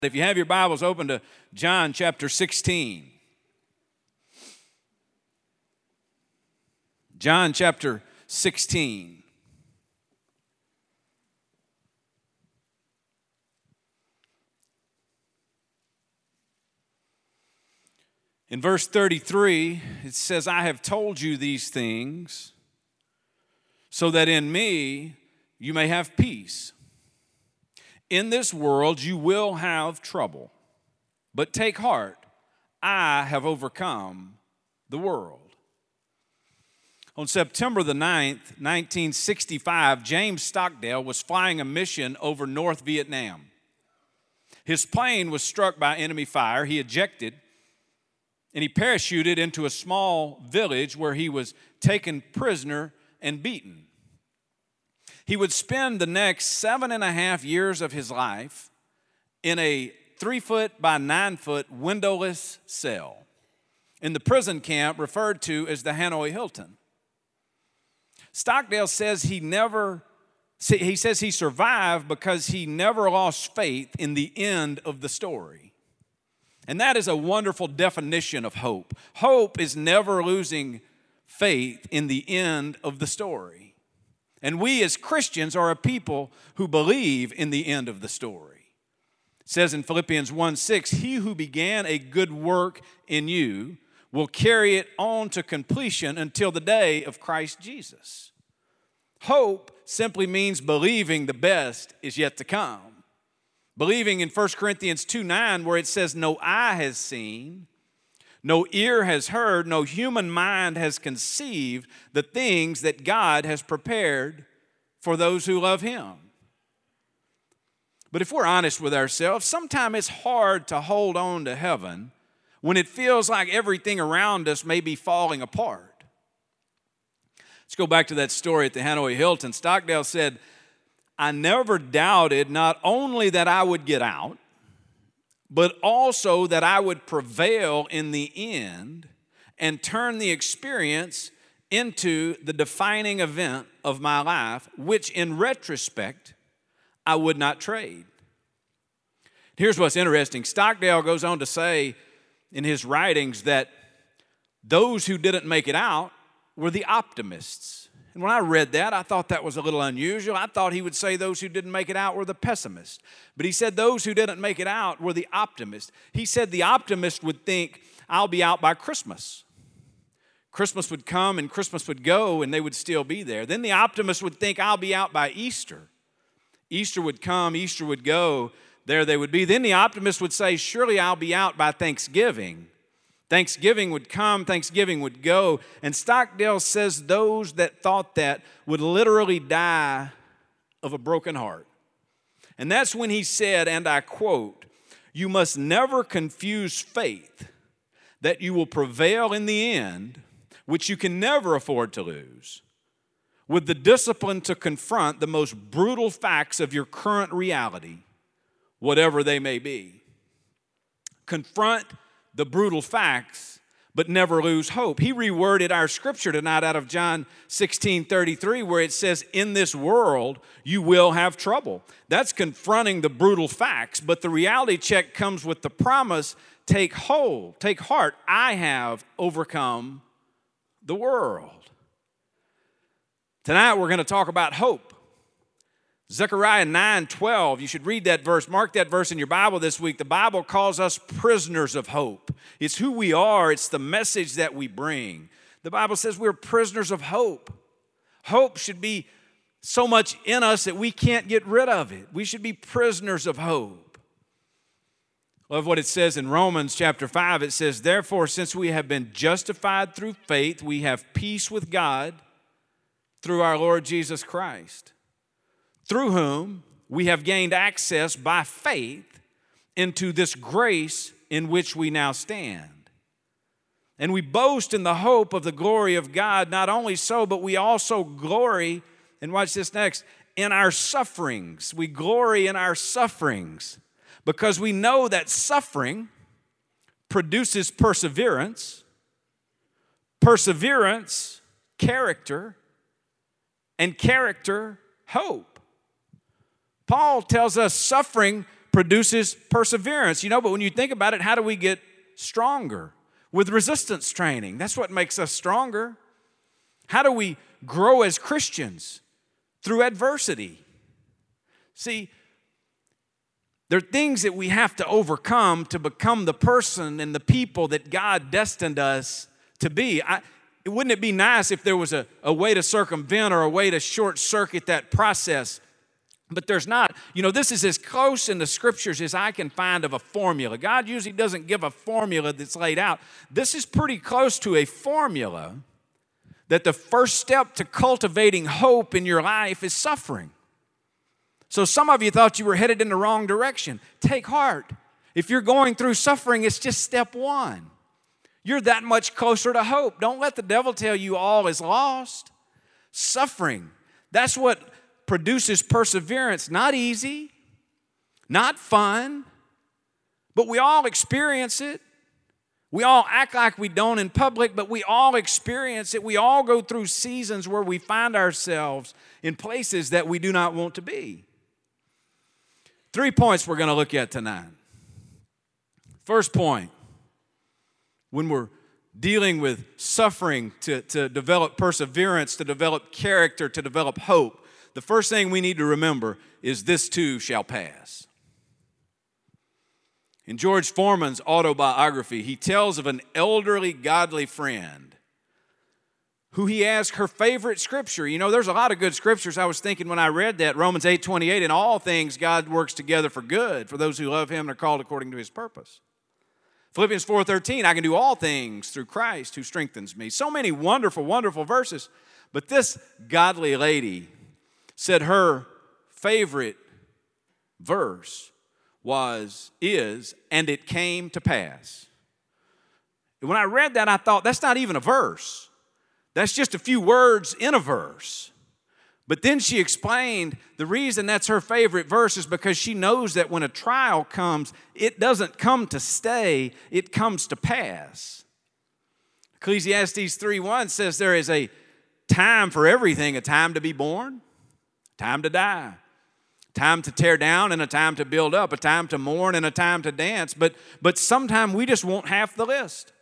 If you have your Bibles, open to John chapter 16. John chapter 16. In verse 33, it says, I have told you these things so that in me you may have peace. In this world you will have trouble, but take heart, I have overcome the world. On September the 9th, 1965, James Stockdale was flying a mission over North Vietnam. His plane was struck by enemy fire. He ejected, and he parachuted into a small village where he was taken prisoner and beaten. He would spend the next 7.5 years of his life in a 3-foot by 9-foot windowless cell in the prison camp referred to as the Hanoi Hilton. Stockdale says he survived because he never lost faith in the end of the story. And that is a wonderful definition of hope. Hope is never losing faith in the end of the story. And we as Christians are a people who believe in the end of the story. It says in Philippians 1:6, he who began a good work in you will carry it on to completion until the day of Christ Jesus. Hope simply means believing the best is yet to come. Believing in 1 Corinthians 2:9 where it says, no eye has seen, no ear has heard, no human mind has conceived the things that God has prepared for those who love Him. But if we're honest with ourselves, sometimes it's hard to hold on to heaven when it feels like everything around us may be falling apart. Let's go back to that story at the Hanoi Hilton. Stockdale said, I never doubted not only that I would get out, but also that I would prevail in the end and turn the experience into the defining event of my life, which in retrospect, I would not trade. Here's what's interesting. Stockdale goes on to say in his writings that those who didn't make it out were the optimists. And when I read that, I thought that was a little unusual. I thought he would say those who didn't make it out were the pessimists. But he said those who didn't make it out were the optimists. He said the optimist would think, I'll be out by Christmas. Christmas would come and Christmas would go and they would still be there. Then the optimist would think, I'll be out by Easter. Easter would come, Easter would go, there they would be. Then the optimist would say, surely I'll be out by Thanksgiving. Thanksgiving would come, Thanksgiving would go. And Stockdale says those that thought that would literally die of a broken heart. And that's when he said, and I quote, you must never confuse faith that you will prevail in the end, which you can never afford to lose, with the discipline to confront the most brutal facts of your current reality, whatever they may be. Confront the brutal facts, but never lose hope. He reworded our scripture tonight out of John 16:33, where it says, in this world, you will have trouble. That's confronting the brutal facts, but the reality check comes with the promise, take heart, I have overcome the world. Tonight, we're going to talk about hope. Zechariah 9:12, you should read that verse. Mark that verse in your Bible this week. The Bible calls us prisoners of hope. It's who we are. It's the message that we bring. The Bible says we're prisoners of hope. Hope should be so much in us that we can't get rid of it. We should be prisoners of hope. Love what it says in Romans chapter 5. It says, therefore, since we have been justified through faith, we have peace with God through our Lord Jesus Christ, through whom we have gained access by faith into this grace in which we now stand. And we boast in the hope of the glory of God. Not only so, but we also glory, and watch this next, in our sufferings. We glory in our sufferings because we know that suffering produces perseverance, character, and character, hope. Paul tells us suffering produces perseverance. But when you think about it, how do we get stronger? With resistance training. That's what makes us stronger. How do we grow as Christians? Through adversity. See, there are things that we have to overcome to become the person and the people that God destined us to be. Wouldn't it be nice if there was a way to circumvent or a way to short circuit that process? But there's not. This is as close in the Scriptures as I can find of a formula. God usually doesn't give a formula that's laid out. This is pretty close to a formula that the first step to cultivating hope in your life is suffering. So some of you thought you were headed in the wrong direction. Take heart. If you're going through suffering, it's just step one. You're that much closer to hope. Don't let the devil tell you all is lost. Suffering, that's what produces perseverance. Not easy, not fun, but we all experience it. We all act like we don't in public, but we all experience it. We all go through seasons where we find ourselves in places that we do not want to be. 3 points we're going to look at tonight. First point, when we're dealing with suffering to develop perseverance, to develop character, to develop hope, the first thing we need to remember is this too shall pass. In George Foreman's autobiography, he tells of an elderly godly friend who he asked her favorite scripture. There's a lot of good scriptures. I was thinking when I read that, Romans 8:28, in all things God works together for good for those who love him and are called according to his purpose. Philippians 4:13, I can do all things through Christ who strengthens me. So many wonderful, wonderful verses. But this godly lady said her favorite verse is, and it came to pass. When I read that, I thought, that's not even a verse. That's just a few words in a verse. But then she explained the reason that's her favorite verse is because she knows that when a trial comes, it doesn't come to stay, it comes to pass. Ecclesiastes 3:1 says there is a time for everything, a time to be born, a time to die, a time to tear down and a time to build up, a time to mourn and a time to dance. But sometimes we just want half the list.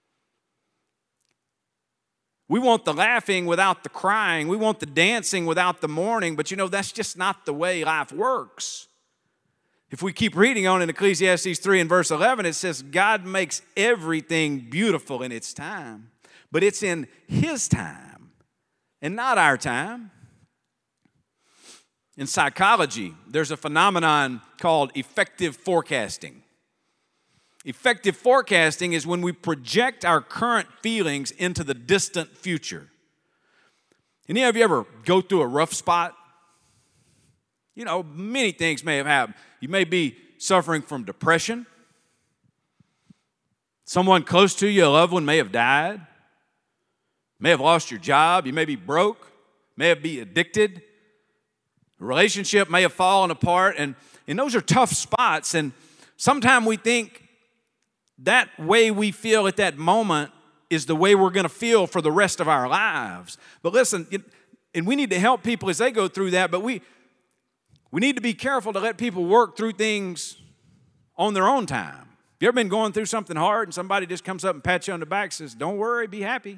We want the laughing without the crying. We want the dancing without the mourning. But that's just not the way life works. If we keep reading on in Ecclesiastes 3 and verse 11, it says, God makes everything beautiful in its time. But it's in his time and not our time. In psychology, there's a phenomenon called effective forecasting. Effective forecasting is when we project our current feelings into the distant future. Any of you ever go through a rough spot? Many things may have happened. You may be suffering from depression. Someone close to you, a loved one, may have died. May have lost your job. You may be broke. May have been addicted. A relationship may have fallen apart. And those are tough spots. And sometimes we think that way we feel at that moment is the way we're going to feel for the rest of our lives. But listen, and we need to help people as they go through that, but we need to be careful to let people work through things on their own time. You ever been going through something hard and somebody just comes up and pats you on the back and says, don't worry, be happy.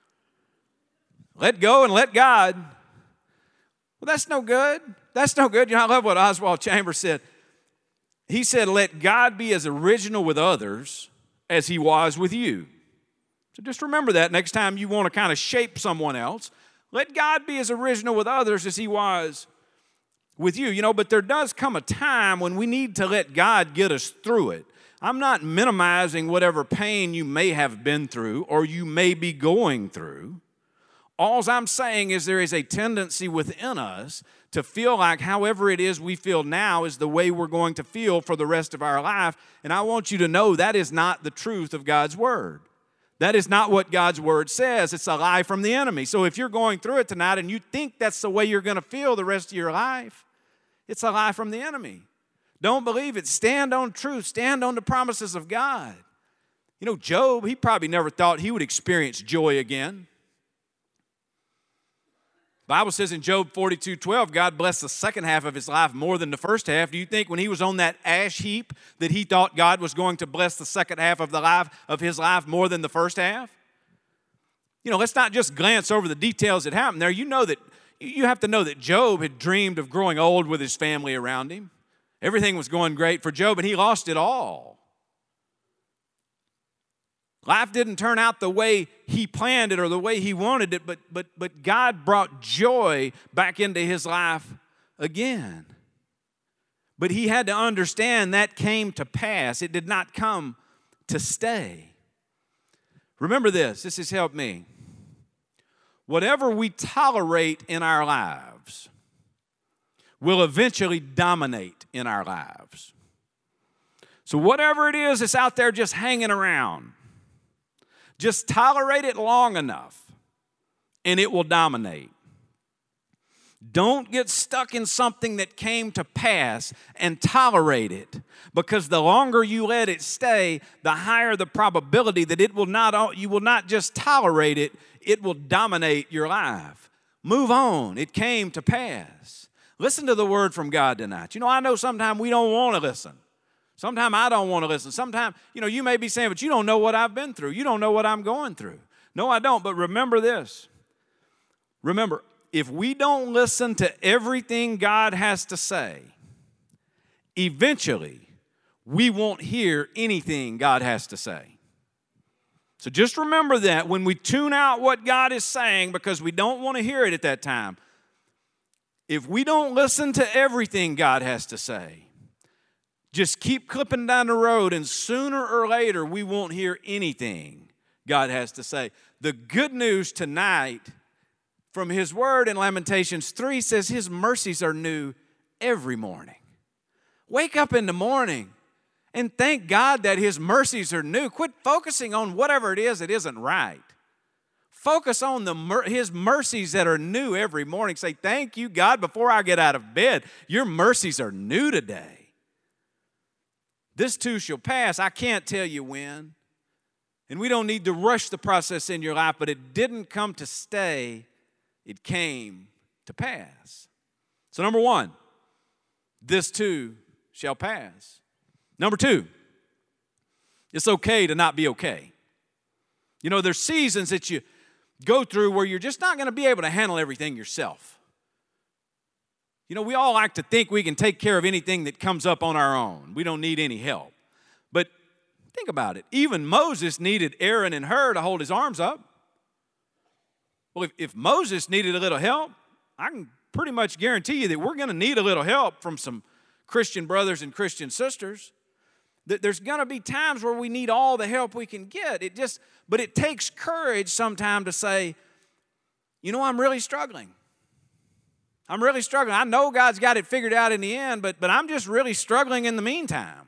Let go and let God. Well, that's no good. That's no good. I love what Oswald Chambers said. He said, let God be as original with others as he was with you. So just remember that next time you want to kind of shape someone else. Let God be as original with others as he was with you. But there does come a time when we need to let God get us through it. I'm not minimizing whatever pain you may have been through or you may be going through. All I'm saying is there is a tendency within us to feel like however it is we feel now is the way we're going to feel for the rest of our life. And I want you to know that is not the truth of God's word. That is not what God's word says. It's a lie from the enemy. So if you're going through it tonight and you think that's the way you're going to feel the rest of your life, it's a lie from the enemy. Don't believe it. Stand on truth. Stand on the promises of God. Job, he probably never thought he would experience joy again. Bible says in Job 42:12, God blessed the second half of his life more than the first half. Do you think when he was on that ash heap that he thought God was going to bless the second half of his life more than the first half? You know, let's not just glance over the details that happened there. You have to know that Job had dreamed of growing old with his family around him. Everything was going great for Job, and he lost it all. Life didn't turn out the way he planned it or the way he wanted it, but God brought joy back into his life again. But he had to understand that came to pass. It did not come to stay. Remember this has helped me. Whatever we tolerate in our lives will eventually dominate in our lives. So whatever it is that's out there just hanging around, just tolerate it long enough and it will dominate. Don't get stuck in something that came to pass and tolerate it, because the longer you let it stay, the higher the probability that you will not just tolerate it, it will dominate your life. Move on. It came to pass. Listen to the word from God tonight. You know, I know sometimes we don't want to listen. Sometimes I don't want to listen. Sometimes, you may be saying, but you don't know what I've been through. You don't know what I'm going through. No, I don't. But remember this. Remember, if we don't listen to everything God has to say, eventually we won't hear anything God has to say. So just remember that when we tune out what God is saying because we don't want to hear it at that time, if we don't listen to everything God has to say, just keep clipping down the road, and sooner or later we won't hear anything God has to say. The good news tonight from his word in Lamentations 3 says his mercies are new every morning. Wake up in the morning and thank God that his mercies are new. Quit focusing on whatever it is that isn't right. Focus on his mercies that are new every morning. Say, thank you, God, before I get out of bed. Your mercies are new today. This too shall pass. I can't tell you when. And we don't need to rush the process in your life, but it didn't come to stay. It came to pass. So number one, this too shall pass. Number two, it's okay to not be okay. There's seasons that you go through where you're just not going to be able to handle everything yourself. We all like to think we can take care of anything that comes up on our own. We don't need any help. But think about it. Even Moses needed Aaron and Hur to hold his arms up. Well, if Moses needed a little help, I can pretty much guarantee you that we're going to need a little help from some Christian brothers and Christian sisters. There's going to be times where we need all the help we can get. But it takes courage sometimes to say, I'm really struggling. I'm really struggling. I know God's got it figured out in the end, but I'm just really struggling in the meantime.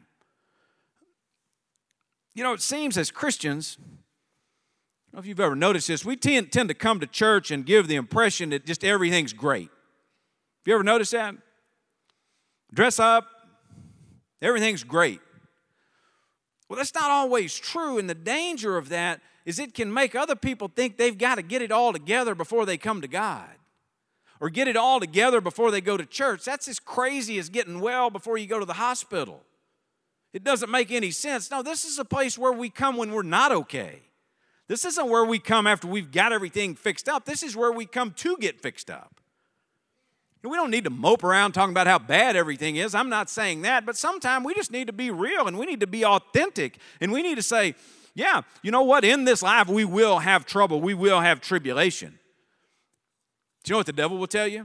It seems as Christians, I don't know if you've ever noticed this, we tend to come to church and give the impression that just everything's great. Have you ever noticed that? Dress up, everything's great. Well, that's not always true, and the danger of that is it can make other people think they've got to get it all together before they come to God, or get it all together before they go to church. That's as crazy as getting well before you go to the hospital. It doesn't make any sense. No, this is a place where we come when we're not okay. This isn't where we come after we've got everything fixed up. This is where we come to get fixed up. We don't need to mope around talking about how bad everything is. I'm not saying that, but sometimes we just need to be real and we need to be authentic. And we need to say, yeah, you know what? In this life, we will have trouble. We will have tribulation. Do you know what the devil will tell you?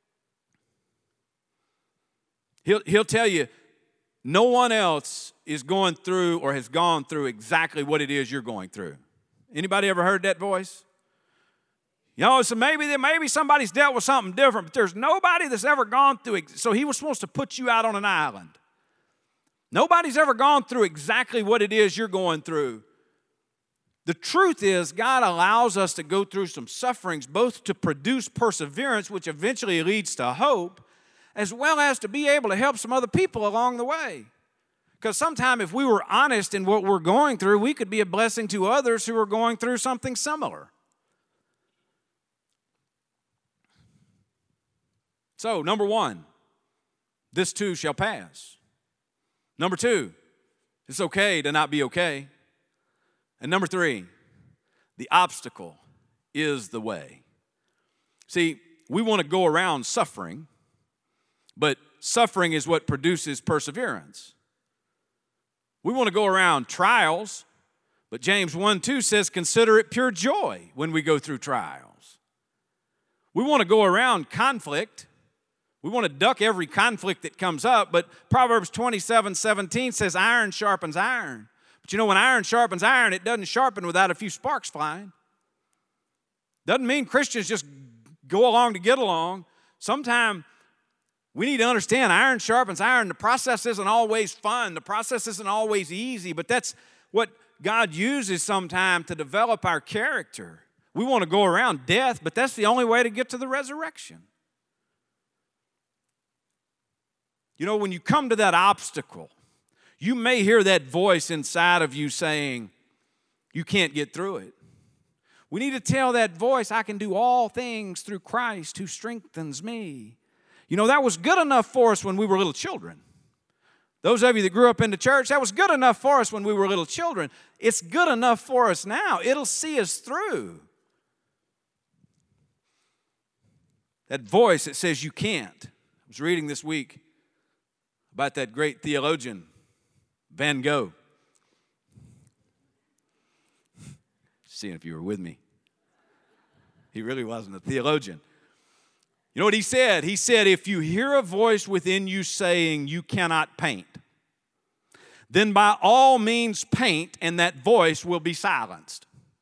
He'll tell you no one else is going through or has gone through exactly what it is you're going through. Anybody ever heard that voice? So maybe somebody's dealt with something different, but there's nobody that's ever gone through it. So he was supposed to put you out on an island. Nobody's ever gone through exactly what it is you're going through. The truth is, God allows us to go through some sufferings, both to produce perseverance, which eventually leads to hope, as well as to be able to help some other people along the way. Because sometimes if we were honest in what we're going through, we could be a blessing to others who are going through something similar. So, number one, this too shall pass. Number two, it's okay to not be okay. And number three, the obstacle is the way. See, we want to go around suffering, but suffering is what produces perseverance. We want to go around trials, but James 1:2 says, consider it pure joy when we go through trials. We want to go around conflict. We want to duck every conflict that comes up, but Proverbs 27:17 says, iron sharpens iron. But you know, when iron sharpens iron, it doesn't sharpen without a few sparks flying. Doesn't mean Christians just go along to get along. Sometimes we need to understand iron sharpens iron. The process isn't always fun. The process isn't always easy, but that's what God uses sometimes to develop our character. We want to go around death, but that's the only way to get to the resurrection. You know, when you come to that obstacle, you may hear that voice inside of you saying, you can't get through it. We need to tell that voice, I can do all things through Christ who strengthens me. You know, that was good enough for us when we were little children. Those of you that grew up in the church, that was good enough for us when we were little children. It's good enough for us now. It'll see us through. That voice that says you can't. I was reading this week about that great theologian, Van Gogh. Seeing if you were with me. He really wasn't a theologian. You know what he said? He said, if you hear a voice within you saying you cannot paint, then by all means paint, and that voice will be silenced.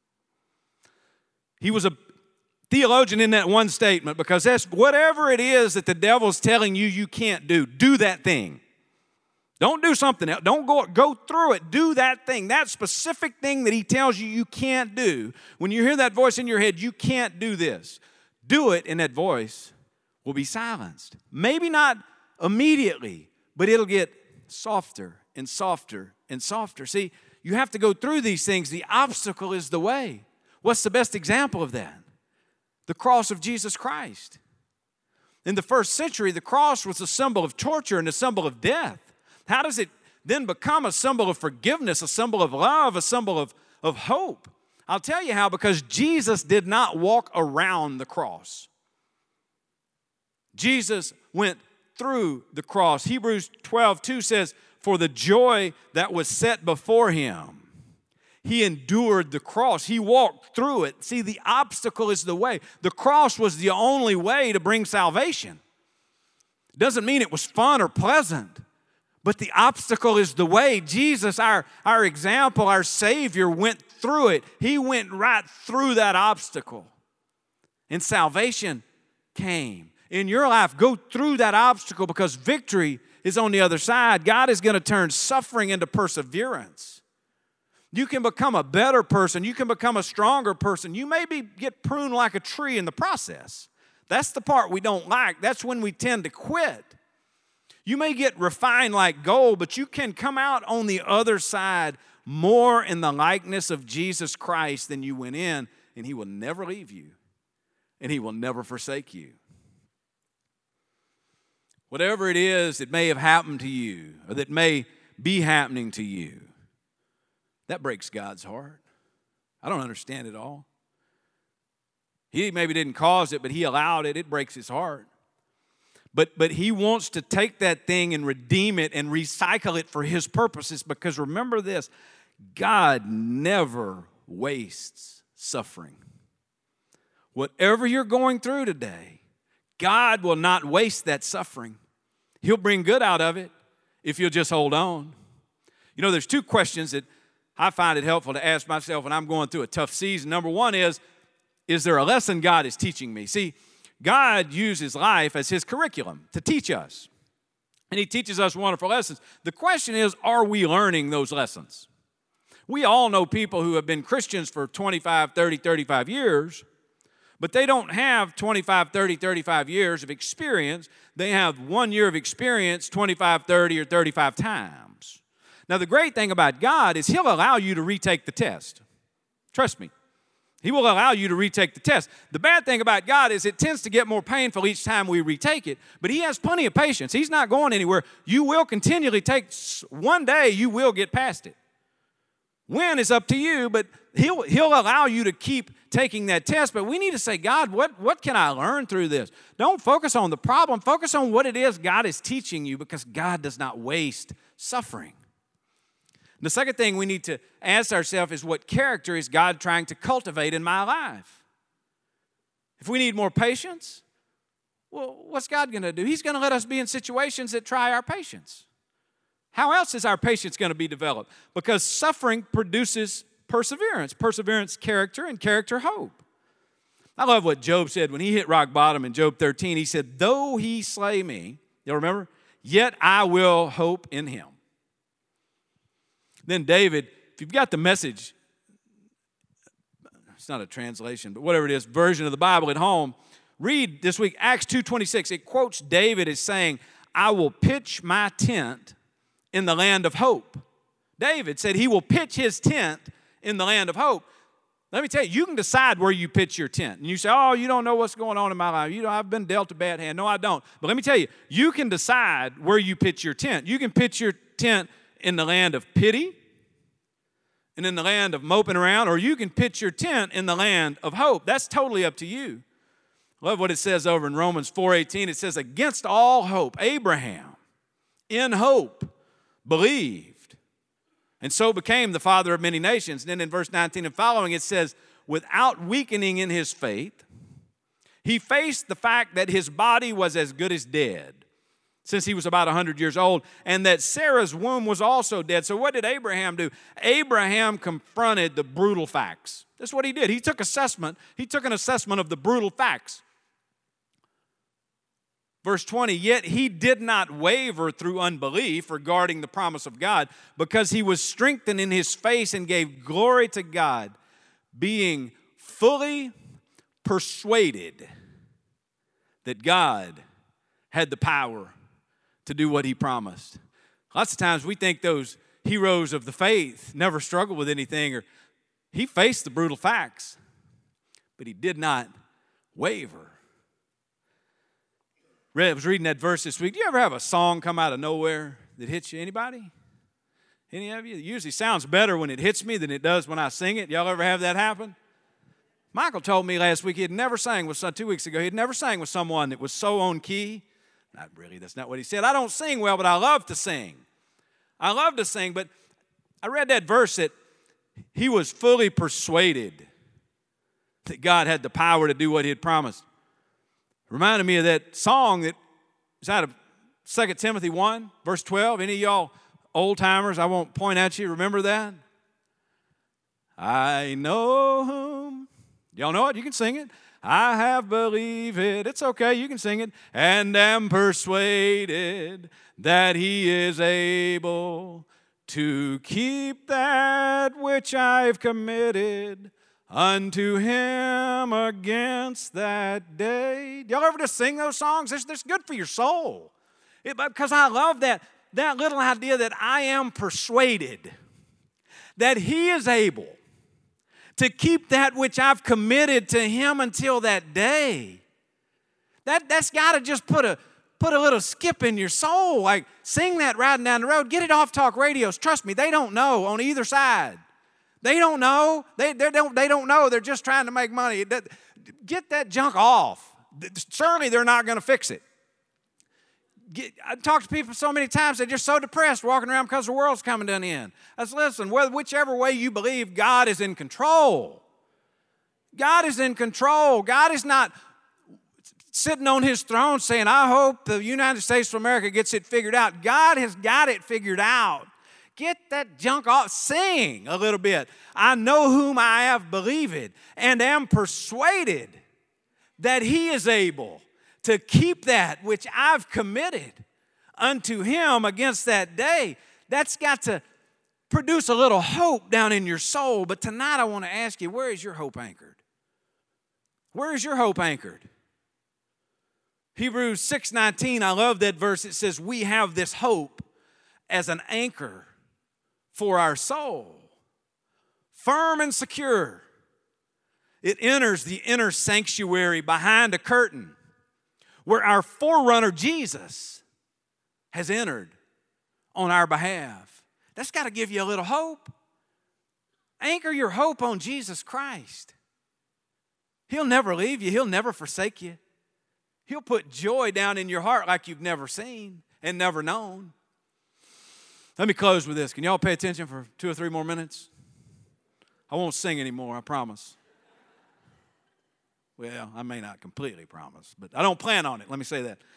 He was a theologian in that one statement, because that's whatever it is that the devil's telling you you can't do that thing. Don't do something else. Don't go through it. Do that thing. That specific thing that he tells you you can't do. When you hear that voice in your head, you can't do this. Do it, and that voice will be silenced. Maybe not immediately, but it'll get softer and softer and softer. See, you have to go through these things. The obstacle is the way. What's the best example of that? The cross of Jesus Christ. In the first century, the cross was a symbol of torture and a symbol of death. How does it then become a symbol of forgiveness, a symbol of love, a symbol of hope? I'll tell you how, because Jesus did not walk around the cross. Jesus went through the cross. Hebrews 12:2 says, for the joy that was set before him, he endured the cross. He walked through it. See, the obstacle is the way. The cross was the only way to bring salvation. It doesn't mean it was fun or pleasant, but the obstacle is the way. Jesus, our example, our Savior, went through it. He went right through that obstacle. And salvation came. In your life, go through that obstacle, because victory is on the other side. God is going to turn suffering into perseverance. You can become a better person. You can become a stronger person. You maybe get pruned like a tree in the process. That's the part we don't like. That's when we tend to quit. You may get refined like gold, but you can come out on the other side more in the likeness of Jesus Christ than you went in, and he will never leave you, and he will never forsake you. Whatever it is that may have happened to you, or that may be happening to you, that breaks God's heart. I don't understand it all. He maybe didn't cause it, but he allowed it. It breaks his heart. But he wants to take that thing and redeem it and recycle it for his purposes, because remember this, God never wastes suffering. Whatever you're going through today, God will not waste that suffering. He'll bring good out of it if you'll just hold on. You know, there's two questions that I find it helpful to ask myself when I'm going through a tough season. Number one is there a lesson God is teaching me? See, God uses life as his curriculum to teach us. And he teaches us wonderful lessons. The question is, are we learning those lessons? We all know people who have been Christians for 25, 30, 35 years, but they don't have 25, 30, 35 years of experience. They have 1 year of experience 25, 30, or 35 times. Now, the great thing about God is he'll allow you to retake the test. Trust me. He will allow you to retake the test. The bad thing about God is it tends to get more painful each time we retake it, but He has plenty of patience. He's not going anywhere. You will continually take, one day you will get past it. When is up to you, but He'll allow you to keep taking that test. But we need to say, God, what can I learn through this? Don't focus on the problem. Focus on what it is God is teaching you, because God does not waste suffering. The second thing we need to ask ourselves is, what character is God trying to cultivate in my life? If we need more patience, well, what's God going to do? He's going to let us be in situations that try our patience. How else is our patience going to be developed? Because suffering produces perseverance. Perseverance, character, and character, hope. I love what Job said when he hit rock bottom in Job 13. He said, though he slay me, you'll remember, yet I will hope in him. Then David, if you've got the Message, it's not a translation, but whatever it is, version of the Bible at home, read this week Acts 2:26. It quotes David as saying, I will pitch my tent in the land of hope. David said he will pitch his tent in the land of hope. Let me tell you, you can decide where you pitch your tent. And you say, oh, you don't know what's going on in my life. I've been dealt a bad hand. No, I don't. But let me tell you, you can decide where you pitch your tent. You can pitch your tent in the land of pity and in the land of moping around, or you can pitch your tent in the land of hope. That's totally up to you. I love what it says over in Romans 4:18. It says, against all hope, Abraham, in hope, believed, and so became the father of many nations. And then in verse 19 and following, it says, without weakening in his faith, he faced the fact that his body was as good as dead, since he was about 100 years old, and that Sarah's womb was also dead. So what did Abraham do? Abraham confronted the brutal facts. That's what he did. He took an assessment of the brutal facts. Verse 20, yet he did not waver through unbelief regarding the promise of God, because he was strengthened in his faith and gave glory to God, being fully persuaded that God had the power to do what he promised. Lots of times we think those heroes of the faith never struggled with anything, or he faced the brutal facts, but he did not waver. I was reading that verse this week. Do you ever have a song come out of nowhere that hits you? Anybody? Any of you? It usually sounds better when it hits me than it does when I sing it. Y'all ever have that happen? Michael told me last week he had never sang with 2 weeks ago. He had never sang with someone that was so on key. Not really, that's not what he said. I don't sing well, but I love to sing. I love to sing, but I read that verse that he was fully persuaded that God had the power to do what he had promised. Reminded me of that song that is out of 2 Timothy 1, verse 12. Any of y'all old timers, I won't point at you, remember that? I know whom. Y'all know it? You can sing it. I have believed it. It's okay, you can sing it. And am persuaded that he is able to keep that which I've committed unto him against that day. Y'all ever just sing those songs? That's good for your soul. Because I love that little idea that I am persuaded that he is able to keep that which I've committed to him until that day. That's got to just put a little skip in your soul. Like, sing that riding down the road. Get it off talk radios. Trust me, they don't know on either side. They don't know. They don't know. They're just trying to make money. Get that junk off. Certainly, they're not going to fix it. I talk to people so many times, they're just so depressed walking around because the world's coming to an end. I said, listen, whichever way you believe, God is in control. God is in control. God is not sitting on his throne saying, I hope the United States of America gets it figured out. God has got it figured out. Get that junk off. Sing a little bit. I know whom I have believed and am persuaded that he is able to keep that which I've committed unto him against that day. That's got to produce a little hope down in your soul. But tonight I want to ask you, where is your hope anchored? Where is your hope anchored? Hebrews 6:19, I love that verse. It says, we have this hope as an anchor for our soul, firm and secure. It enters the inner sanctuary behind a curtain where our forerunner Jesus has entered on our behalf. That's got to give you a little hope. Anchor your hope on Jesus Christ. He'll never leave you. He'll never forsake you. He'll put joy down in your heart like you've never seen and never known. Let me close with this. Can y'all pay attention for 2 or 3 more minutes? I won't sing anymore, I promise. Well, I may not completely promise, but I don't plan on it. Let me say that.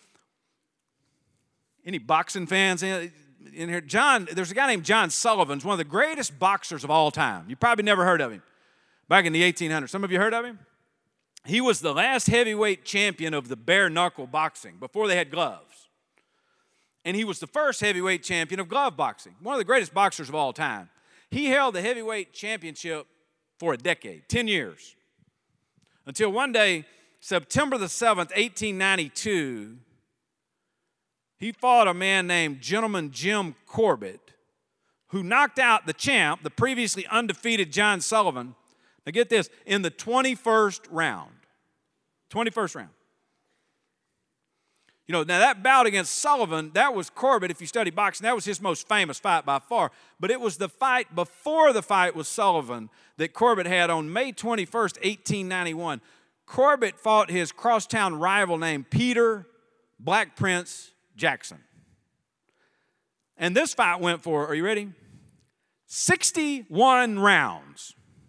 Any boxing fans in here? There's a guy named John Sullivan, one of the greatest boxers of all time. You probably never heard of him. Back in the 1800s. Some of you heard of him? He was the last heavyweight champion of the bare knuckle boxing before they had gloves. And he was the first heavyweight champion of glove boxing. One of the greatest boxers of all time. He held the heavyweight championship for a decade, 10 years. Until one day, September the 7th, 1892, he fought a man named Gentleman Jim Corbett, who knocked out the champ, the previously undefeated John Sullivan. Now get this, in the 21st round. 21st round. You know, now that bout against Sullivan, that was Corbett, if you study boxing, that was his most famous fight by far. But it was the fight before the fight with Sullivan that Corbett had on May 21st, 1891. Corbett fought his crosstown rival named Peter Black Prince Jackson. And this fight went for, are you ready? 61 rounds.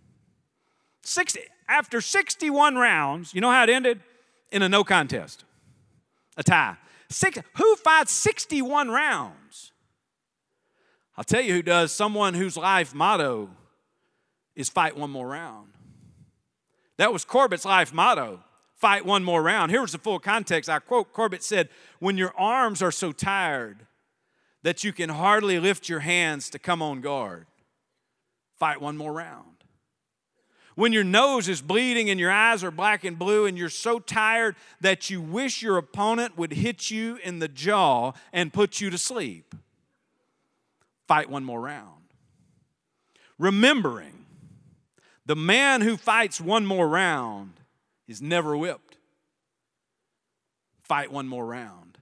After 61 rounds, you know how it ended? In a no contest. A tie. Who fights 61 rounds? I'll tell you who does. Someone whose life motto is fight one more round. That was Corbett's life motto, fight one more round. Here was the full context. I quote, Corbett said, when your arms are so tired that you can hardly lift your hands to come on guard, fight one more round. When your nose is bleeding and your eyes are black and blue and you're so tired that you wish your opponent would hit you in the jaw and put you to sleep, fight one more round. Remembering, the man who fights one more round is never whipped. Fight one more round.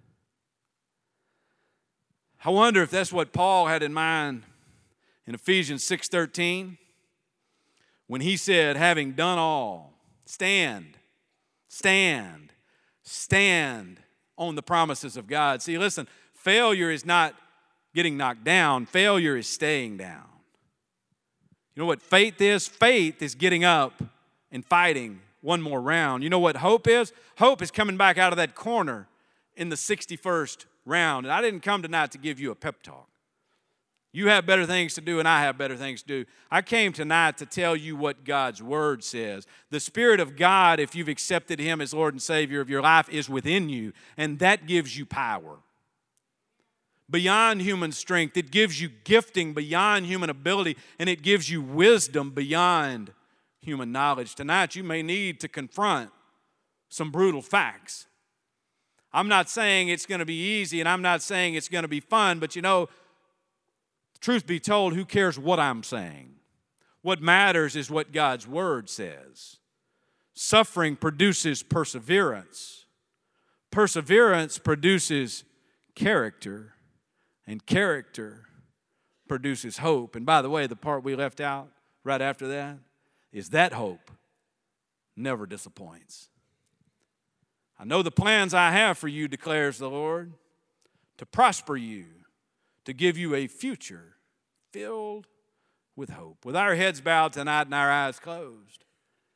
I wonder if that's what Paul had in mind in Ephesians 6:13. When he said, having done all, stand on the promises of God. See, listen, failure is not getting knocked down. Failure is staying down. You know what faith is? Faith is getting up and fighting one more round. You know what hope is? Hope is coming back out of that corner in the 61st round. And I didn't come tonight to give you a pep talk. You have better things to do, and I have better things to do. I came tonight to tell you what God's Word says. The Spirit of God, if you've accepted Him as Lord and Savior of your life, is within you, and that gives you power. Beyond human strength, it gives you gifting beyond human ability, and it gives you wisdom beyond human knowledge. Tonight, you may need to confront some brutal facts. I'm not saying it's going to be easy, and I'm not saying it's going to be fun, but you know, truth be told, who cares what I'm saying? What matters is what God's Word says. Suffering produces perseverance. Perseverance produces character. And character produces hope. And by the way, the part we left out right after that is that hope never disappoints. I know the plans I have for you, declares the Lord, to prosper you, to give you a future filled with hope. With our heads bowed tonight and our eyes closed.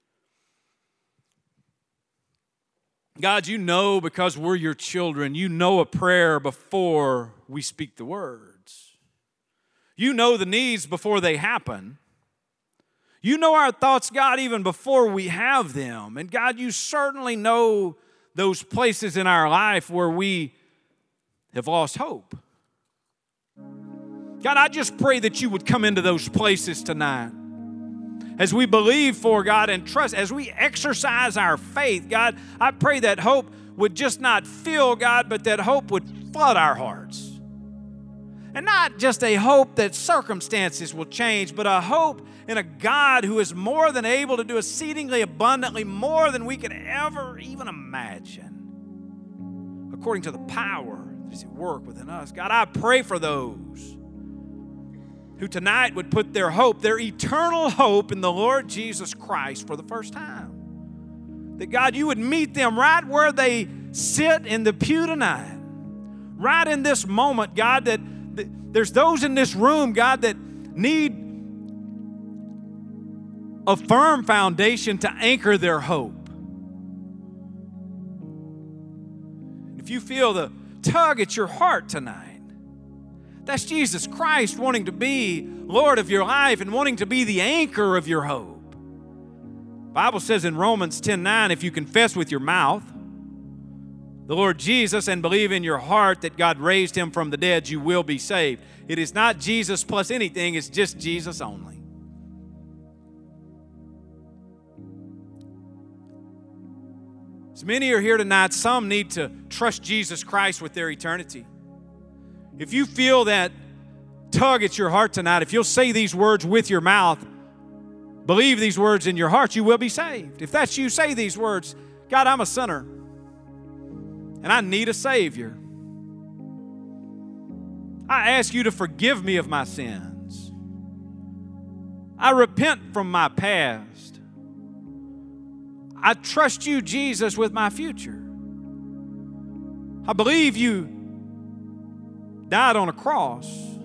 God, you know, because we're your children, you know a prayer before we speak the words. You know the needs before they happen. You know our thoughts, God, even before we have them. And God, you certainly know those places in our life where we have lost hope. God, I just pray that you would come into those places tonight. As we believe for God and trust, as we exercise our faith, God, I pray that hope would just not fill, God, but that hope would flood our hearts. And not just a hope that circumstances will change, but a hope in a God who is more than able to do exceedingly abundantly more than we could ever even imagine, according to the power that is at work within us. God, I pray for those who tonight would put their hope, their eternal hope, in the Lord Jesus Christ for the first time. That, God, you would meet them right where they sit in the pew tonight. Right in this moment, God, that there's those in this room, God, that need a firm foundation to anchor their hope. If you feel the tug at your heart tonight, that's Jesus Christ wanting to be Lord of your life and wanting to be the anchor of your hope. The Bible says in Romans 10:9, if you confess with your mouth the Lord Jesus and believe in your heart that God raised him from the dead, you will be saved. It is not Jesus plus anything, it's just Jesus only. As many are here tonight, some need to trust Jesus Christ with their eternity. If you feel that tug at your heart tonight, if you'll say these words with your mouth, believe these words in your heart, you will be saved. If that's you, say these words: God, I'm a sinner, and I need a Savior. I ask you to forgive me of my sins. I repent from my past. I trust you, Jesus, with my future. I believe you died on a cross.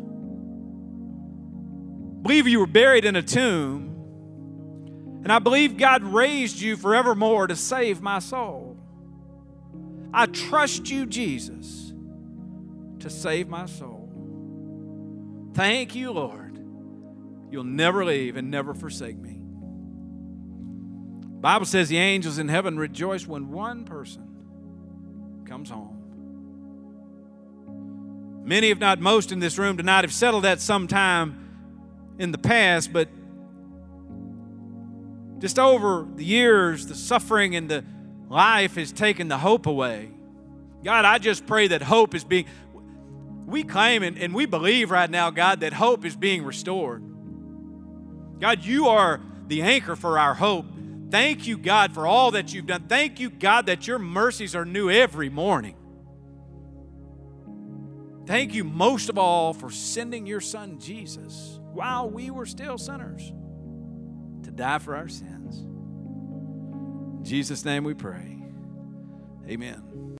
I believe you were buried in a tomb. And I believe God raised you forevermore to save my soul. I trust you, Jesus, to save my soul. Thank you, Lord. You'll never leave and never forsake me. The Bible says the angels in heaven rejoice when one person comes home. Many, if not most, in this room tonight have settled that sometime in the past, but just over the years, the suffering and the life has taken the hope away. God, I just pray that hope is being, we claim and we believe right now, God, that hope is being restored. God, you are the anchor for our hope. Thank you, God, for all that you've done. Thank you, God, that your mercies are new every morning. Thank you most of all for sending your Son, Jesus, while we were still sinners, to die for our sins. In Jesus' name we pray. Amen.